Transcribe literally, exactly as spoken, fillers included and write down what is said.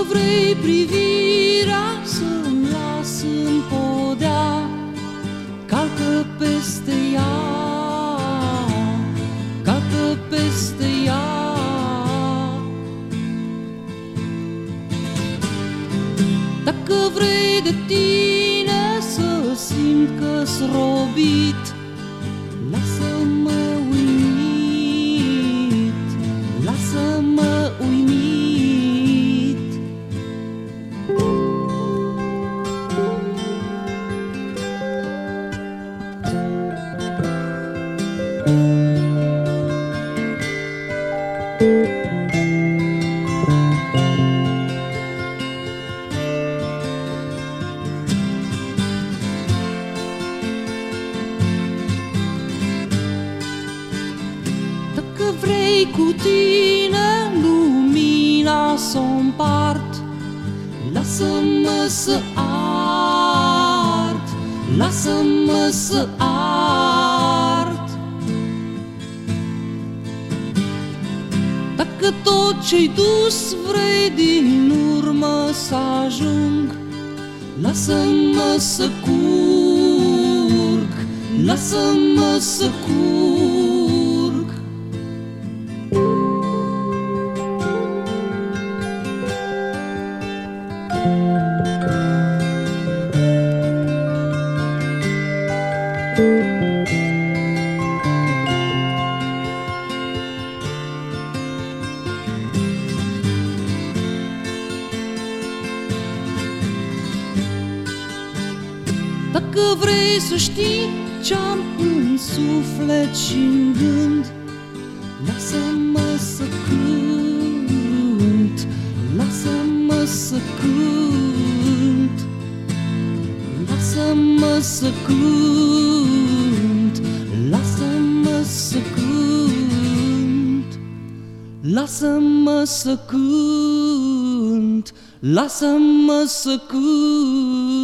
vrei privirea să-mi las în podea, calcă peste ea, calcă peste ea. Dacă vrei de tine să simt că-s robit, lasă-mă uimit, lasă-mă uimit. Dacă vrei cu tine lumina s-o împart, lasă-mă să ard, lasă-mă să ard. Dacă tot ce-ai dus vrei din urmă să ajung, lasă-mă să curg, lasă-mă să curg. Dacă vrei să știi ce-am în suflet și-n gând, lasă-mă să cânt, lasă-mă să cânt, lasă-mă să cânt, lasă-mă să cânt, lasă-mă să cânt, lasă-mă să cânt.